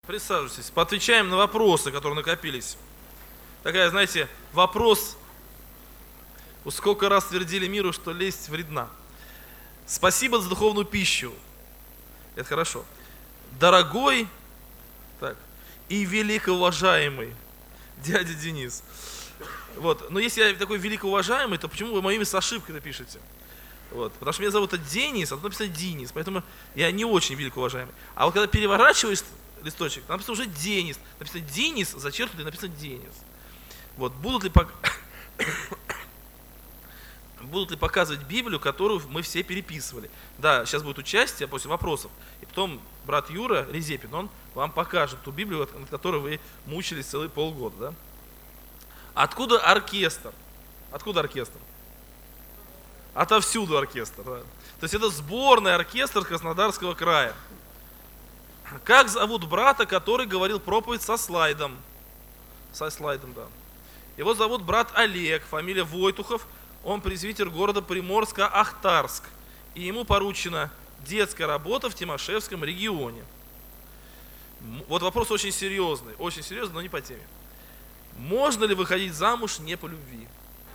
Присаживайтесь, поотвечаем на вопросы, которые накопились. Такая, знаете, вопрос, сколько раз твердили миру, что лесть вредна. Спасибо за духовную пищу. Это хорошо. Дорогой так, и великоуважаемый дядя Денис. Вот. Но если я такой великоуважаемый, то почему вы мое имя с ошибкой напишете? Вот. Потому что меня зовут Денис, а тут написано Денис, поэтому я не очень великоуважаемый. А вот когда переворачиваешь листочек, там написано уже Денис. Написано Денис, зачеркнуто и написано Денис. Вот. Будут ли показывать Библию, которую мы все переписывали? Да, сейчас будет участие после вопросов. И потом брат Юра Резепин, он вам покажет ту Библию, над которой вы мучились целые полгода. Да? Откуда оркестр? Откуда оркестр? Отовсюду оркестр. Да. То есть это сборный оркестр Краснодарского края. Как зовут брата, который говорил проповедь со слайдом? Со слайдом, да. Его зовут брат Олег, фамилия Войтухов. Он пресвитер города Приморско-Ахтарск. И ему поручена детская работа в Тимошевском регионе. Вот вопрос очень серьезный, но не по теме. Можно ли выходить замуж не по любви?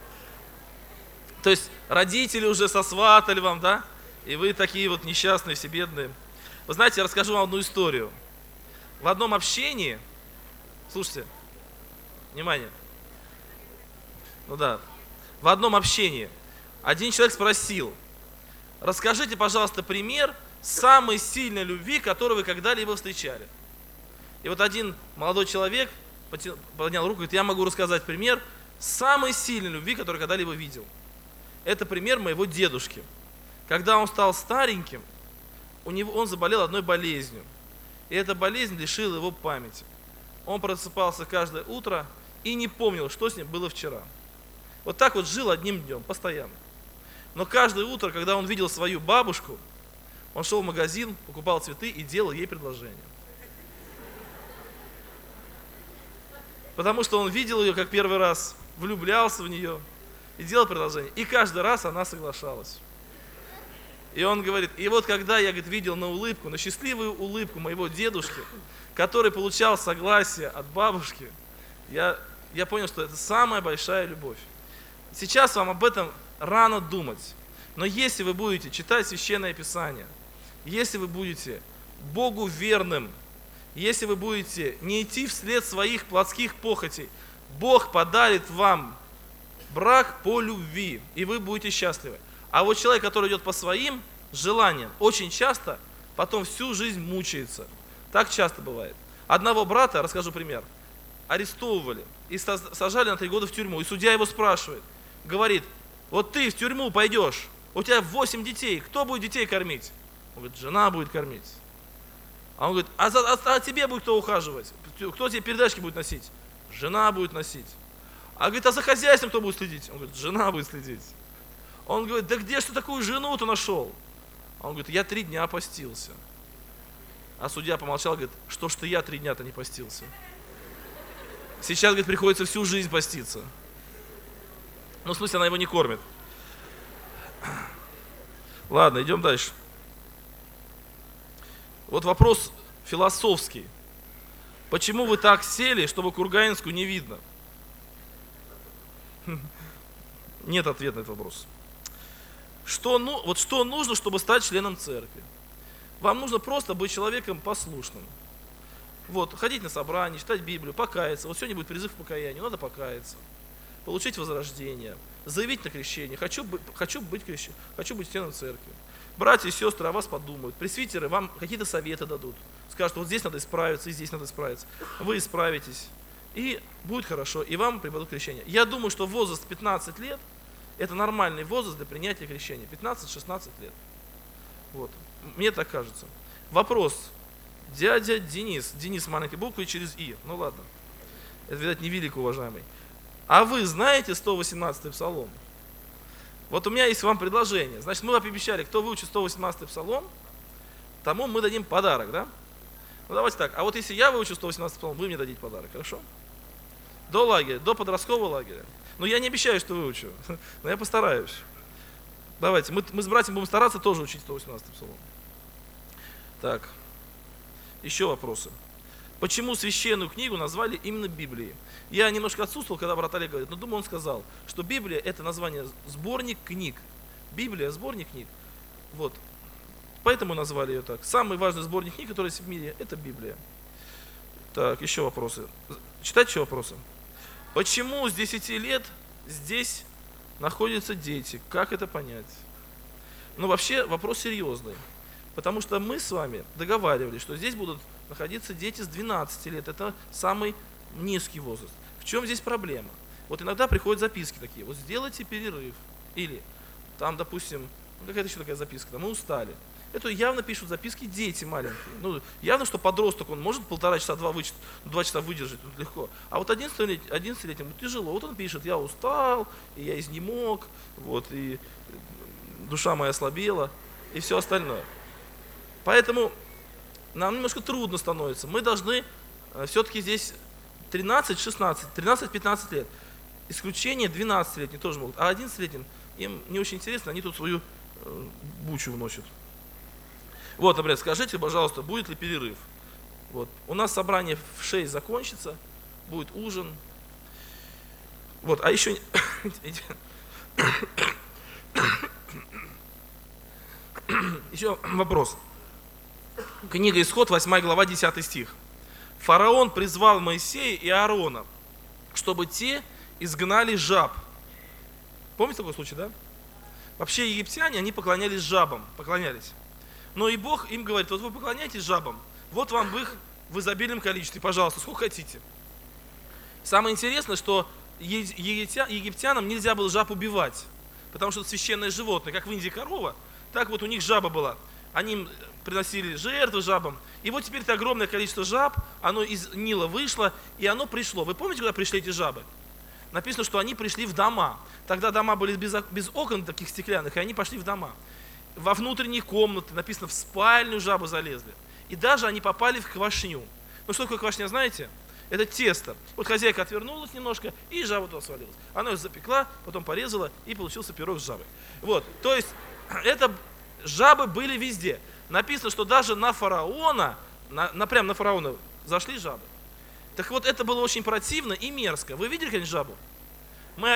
То есть родители уже сосватали вам, да? И вы такие вот несчастные, все бедные. Вы знаете, я расскажу вам одну историю. В одном общении, слушайте, внимание, в одном общении один человек спросил: расскажите, пожалуйста, пример самой сильной любви, которую вы когда-либо встречали. И вот один молодой человек поднял руку и говорит: я могу рассказать пример самой сильной любви, которую когда-либо видел. Это пример моего дедушки. Когда он стал стареньким, он заболел одной болезнью. И эта болезнь лишила его памяти. Он просыпался каждое утро и не помнил, что с ним было вчера. Вот так вот жил одним днем, постоянно. Но каждое утро, когда он видел свою бабушку, он шел в магазин, покупал цветы и делал ей предложение. Потому что он видел ее как первый раз, влюблялся в нее и делал предложение. И каждый раз она соглашалась. И он говорит, и вот когда я, говорит, видел на счастливую улыбку моего дедушки, который получал согласие от бабушки, я понял, что это самая большая любовь. Сейчас вам об этом рано думать. Но если вы будете читать Священное Писание, если вы будете Богу верным, если вы будете не идти вслед своих плотских похотей, Бог подарит вам брак по любви, и вы будете счастливы. А вот человек, который идет по своим желаниям, очень часто потом всю жизнь мучается. Так часто бывает. Одного брата, расскажу пример, арестовывали и сажали на 3 года в тюрьму. И судья его спрашивает, говорит: вот ты в тюрьму пойдешь, у тебя 8 детей, кто будет детей кормить? Он говорит: жена будет кормить. А он говорит: а тебе будет кто ухаживать? Кто тебе передачки будет носить? Жена будет носить. А говорит: а за хозяйством кто будет следить? Он говорит: жена будет следить. Он говорит: да где ж ты такую жену-то нашел? Он говорит: я 3 дня постился. А судья помолчал, говорит: что ж ты я 3 дня-то не постился? Сейчас, говорит, приходится всю жизнь поститься. Ну, в смысле, она его не кормит. Ладно, идем дальше. Вот вопрос философский. Почему вы так сели, чтобы Курганинскую не видно? Нет ответа на этот вопрос. Что нужно, чтобы стать членом церкви? Вам нужно просто быть человеком послушным. Вот, ходить на собрания, читать Библию, покаяться. Вот сегодня будет призыв к покаянию, надо покаяться. Получить возрождение, заявить на крещение. Хочу быть членом церкви. Братья и сестры о вас подумают. Пресвитеры вам какие-то советы дадут. Скажут: вот здесь надо исправиться, и здесь надо исправиться. Вы исправитесь, и будет хорошо, и вам преподадут крещение. Я думаю, что возраст 15 лет – это нормальный возраст для принятия крещения. 15-16 лет. Вот. Мне так кажется. Вопрос. Дядя Денис. Денис с маленькой буквой через «и». Ну ладно. Это, видать, не велико уважаемый. А вы знаете 118-й псалом? Вот у меня есть вам предложение. Значит, мы пообещали, кто выучит 118-й псалом, тому мы дадим подарок, да? Ну давайте так. А вот если я выучу 118-й псалом, вы мне дадите подарок, хорошо? До лагеря, до подросткового лагеря. Ну я не обещаю, что выучу, но я постараюсь. Давайте, мы с братьями будем стараться тоже учить 118-й псалом. Так, еще вопросы. Почему священную книгу назвали именно Библией? Я немножко отсутствовал, когда брат Олег говорит, но думаю, он сказал, что Библия это название сборник книг. Библия сборник книг. Вот. Поэтому назвали ее так. Самый важный сборник книг, который есть в мире, это Библия. Так, еще вопросы. Читать еще вопросы. Почему с 10 лет здесь находятся дети? Как это понять? Ну, вообще, вопрос серьезный. Потому что мы с вами договаривались, что здесь будут находиться дети с 12 лет. Это самый низкий возраст. В чем здесь проблема? Вот иногда приходят записки такие. Вот сделайте перерыв. Или там, допустим, какая-то еще такая записка. Там, мы устали. Это явно пишут записки дети маленькие. Ну, явно, что подросток, он может 1,5 часа, 2 часа выдержать, тут легко. А вот 11-летнему тяжело. Вот он пишет, я устал, и я изнемог, вот, и душа моя ослабела, и все остальное. Поэтому нам немножко трудно становится. Мы должны все-таки здесь 13-15 лет. Исключение 12-летние тоже могут. А 11-летним им не очень интересно, они тут свою бучу вносят. Вот, например, скажите, пожалуйста, будет ли перерыв? Вот. У нас собрание в 6 закончится, будет ужин. Вот, а еще... Еще вопрос. Книга Исход, 8 глава, 10 стих. Фараон призвал Моисея и Аарона, чтобы те изгнали жаб. Помните такой случай, да? Вообще египтяне, они поклонялись жабам, поклонялись. Но и Бог им говорит, вот вы поклоняетесь жабам, вот вам в их в изобильном количестве, пожалуйста, сколько хотите. Самое интересное, что египтянам нельзя было жаб убивать, потому что это священное животное, как в Индии корова, так вот у них жаба была. Они приносили жертвы жабам, и вот теперь это огромное количество жаб, оно из Нила вышло, и оно пришло. Вы помните, куда пришли эти жабы? Написано, что они пришли в дома. Тогда дома были без окон таких стеклянных, и они пошли в дома. Во внутренние комнаты, написано, в спальню жабы залезли. И даже они попали в квашню. Ну что такое квашня, знаете? Это тесто. Вот хозяйка отвернулась немножко, и жаба туда свалилась. Она ее запекла, потом порезала, и получился пирог с жабой. Вот, то есть, это жабы были везде. Написано, что даже на фараона, прямо на фараона зашли жабы. Так вот, это было очень противно и мерзко. Вы видели когда-нибудь жабу? Мы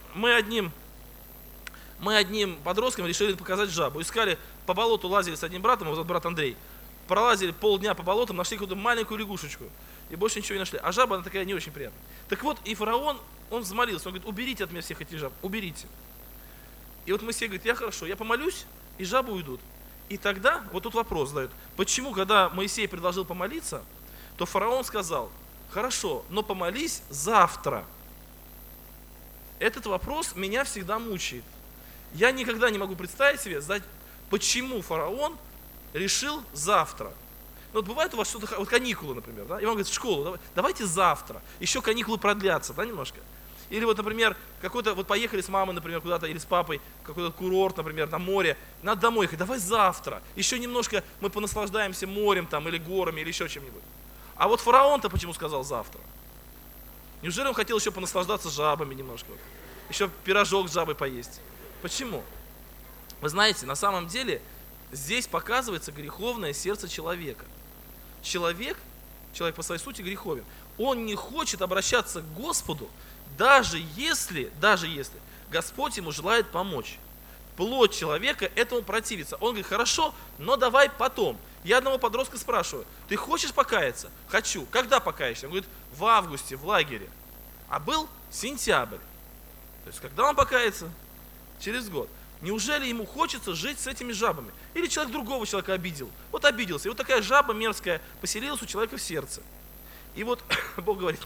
одним подросткам решили показать жабу. Искали, по болоту лазили с одним братом, вот брат Андрей. Пролазили полдня по болотам, нашли какую-то маленькую лягушечку. И больше ничего не нашли. А жаба, она такая не очень приятная. Так вот, и фараон, он взмолился. Он говорит, уберите от меня всех этих жаб, уберите. И вот Моисей говорит, я хорошо, я помолюсь, и жабы уйдут. И тогда, вот тут вопрос задают. Почему, когда Моисей предложил помолиться, то фараон сказал, хорошо, но помолись завтра. Этот вопрос меня всегда мучает. Я никогда не могу представить себе, почему фараон решил завтра. Ну, вот бывает у вас что-то, вот каникулы, например, да? И он говорит, в школу, давайте завтра, еще каникулы продлятся, да, немножко. Или вот, например, вот поехали с мамой, например, куда-то, или с папой, какой-то курорт, например, на море, надо домой ехать, давай завтра, еще немножко мы понаслаждаемся морем там, или горами, или еще чем-нибудь. А вот фараон-то почему сказал завтра? Неужели он хотел еще понаслаждаться жабами немножко? Еще пирожок с жабой поесть? Почему? Вы знаете, на самом деле, здесь показывается греховное сердце человека. Человек по своей сути греховен. Он не хочет обращаться к Господу, даже если Господь ему желает помочь. Плоть человека этому противится. Он говорит, хорошо, но давай потом. Я одного подростка спрашиваю, ты хочешь покаяться? Хочу. Когда покаешься? Он говорит, в августе, в лагере. А был сентябрь. То есть, когда он покается? Через год. Неужели ему хочется жить с этими жабами? Или человек другого человека обидел? Вот обиделся. И вот такая жаба мерзкая поселилась у человека в сердце. И вот Бог говорит,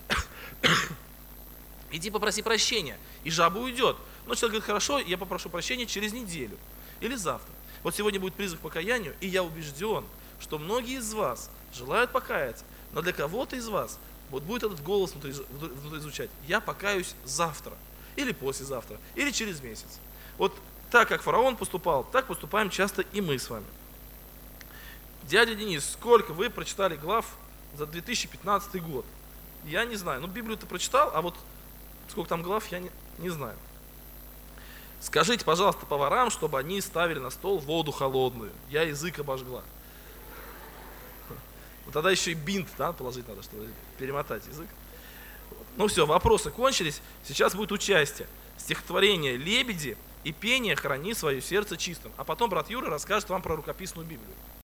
иди попроси прощения, и жаба уйдет. Но человек говорит, хорошо, я попрошу прощения через неделю или завтра. Вот сегодня будет призыв к покаянию, и я убежден, что многие из вас желают покаяться, но для кого-то из вас вот будет этот голос внутри звучать, я покаюсь завтра, или послезавтра, или через месяц. Вот так, как фараон поступал, так поступаем часто и мы с вами. Дядя Денис, сколько вы прочитали глав за 2015 год? Я не знаю, Библию-то прочитал, а вот сколько там глав, я не знаю. Скажите, пожалуйста, поварам, чтобы они ставили на стол воду холодную. Я язык обожгла. Вот тогда еще и бинт, да, положить надо, чтобы перемотать язык. Ну все, вопросы кончились. Сейчас будет участие. Стихотворение «Лебеди» и пение «Храни свое сердце чистым». А потом брат Юра расскажет вам про рукописную Библию.